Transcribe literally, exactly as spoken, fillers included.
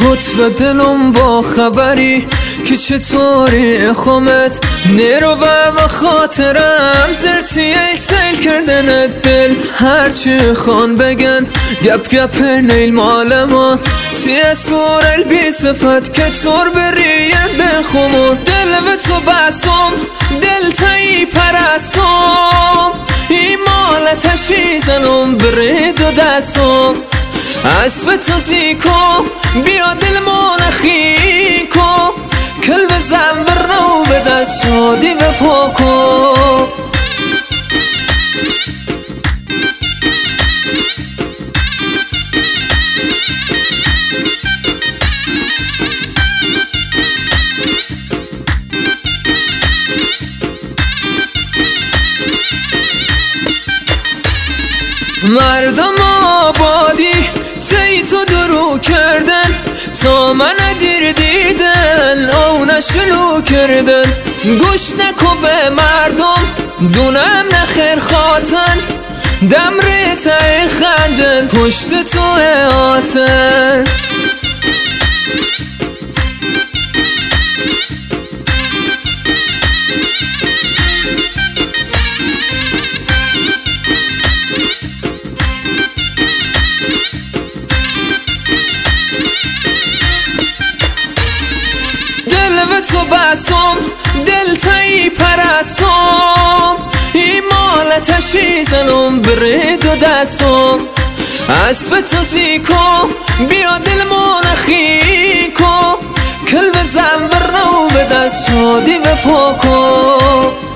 و دلم با خبری که چطوری خامت نیرو و خاطرم زرتی ای سیل کردنت بل هرچی خان بگن گپ گپ نیل مالمان تی سور البی صفت که تور بریه بخمون دل و تو بسم دل تایی پرسم ایمال تشیزنم برید و دستم اسب تو زیکو بیا دل منخی کو کل بزن برنو به دست شادی و پاکو مردم آبادی تی تو درو کردن تا من دیر دیدن او نشلو کردن گوش نکو به مردم دونم نخیر خاطن دم ریته خندن پشت تو آتن و تو بسم دل تایی پرسم ایمال تشیزنم برید و دستم اسب تو زیکو بیا دل منخی کو کل بزن برنو به دست شادی و پاکو